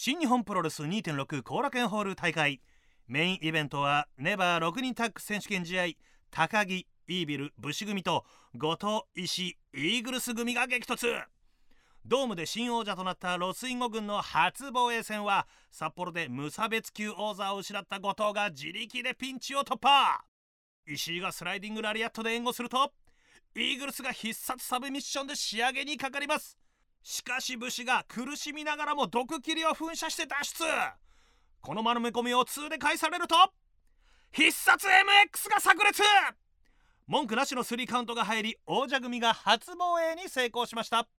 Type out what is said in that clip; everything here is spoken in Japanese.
新日本プロレス 2.6 後楽園ホール大会メインイベントはネバー6人タッグ選手権試合、高木、イービル、武士組と後藤、石井、イーグルス組が激突。ドームで新王者となったロスインゴ軍の初防衛戦は札幌で無差別級王座を失った後藤が自力でピンチを突破。石井がスライディングラリアットで援護すると、イーグルスが必殺サブミッションで仕上げにかかります。しかし武士が苦しみながらも毒斬りを噴射して脱出。この丸め込みを2で返されると必殺 MX が炸裂。文句なしの3カウントが入り、王者組が初防衛に成功しました。